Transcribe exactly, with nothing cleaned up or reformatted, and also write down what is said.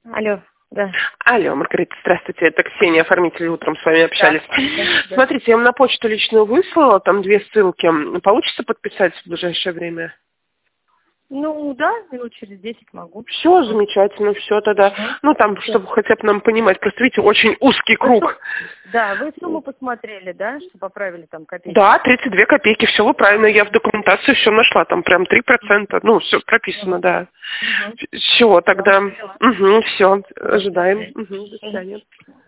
Алло, да. Алло, Маргарита, здравствуйте, это Ксения, оформители, утром с вами общались. Да, да. Смотрите, я вам на почту личную выслала, там две ссылки. Получится подписать в ближайшее время? Ну, да, минут через десять могу. Все, замечательно, все тогда. Угу. Ну, там, Всё. чтобы хотя бы нам понимать, просто видите, очень узкий круг. Вы, да, вы сумму посмотрели, да, что поправили там копейки? Да, тридцать две копейки, все вы правильно, я в документации все нашла, там прям три процента, ну, все прописано, да. Угу. Все, тогда, Да, угу, все, ожидаем. Угу, до свидания.